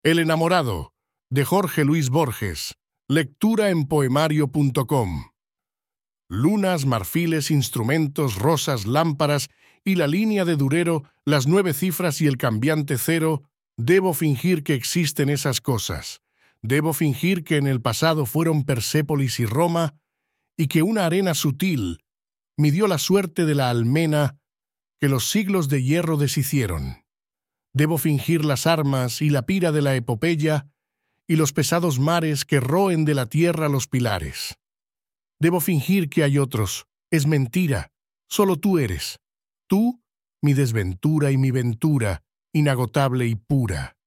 El enamorado, de Jorge Luis Borges. Lectura en poemario.com. Lunas, marfiles, instrumentos, rosas, lámparas y la línea de Durero, las 9 cifras y el cambiante cero. Debo fingir que existen esas cosas. Debo fingir que en el pasado fueron Persépolis y Roma y que una arena sutil midió la suerte de la almena que los siglos de hierro deshicieron. Debo fingir las armas y la pira de la epopeya y los pesados mares que roen de la tierra los pilares. Debo fingir que hay otros. Es mentira. Solo tú eres. Tú, mi desventura y mi ventura, inagotable y pura.